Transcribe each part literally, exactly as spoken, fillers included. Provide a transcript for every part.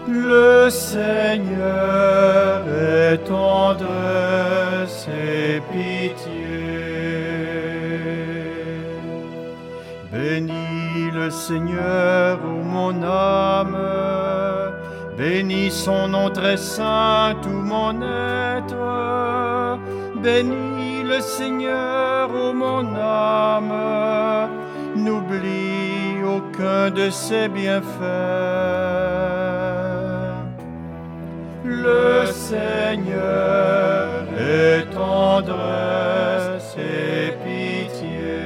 Le Seigneur est tendresse et pitié. Bénis le Seigneur, ô mon âme, bénis son nom très saint, tout mon être. Bénis le Seigneur, ô mon âme, n'oublie aucun de ses bienfaits. Le Seigneur est tendresse et pitié,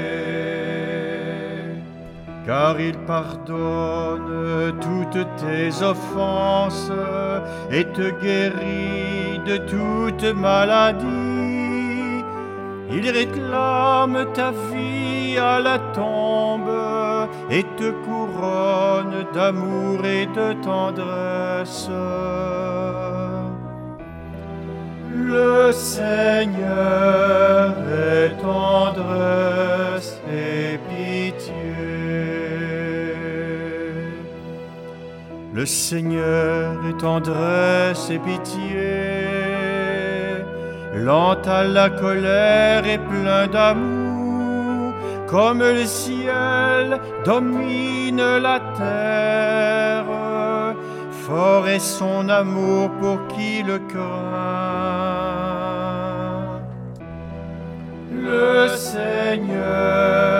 car il pardonne toutes tes offenses et te guérit de toute maladie. Il réclame ta vie à la tombe et te couronne d'amour et de tendresse. Le Seigneur est tendresse et pitié. Le Seigneur est tendresse et pitié, lent à la colère et plein d'amour, comme le ciel domine la terre. Fort est son amour pour qui le craint. Le Seigneur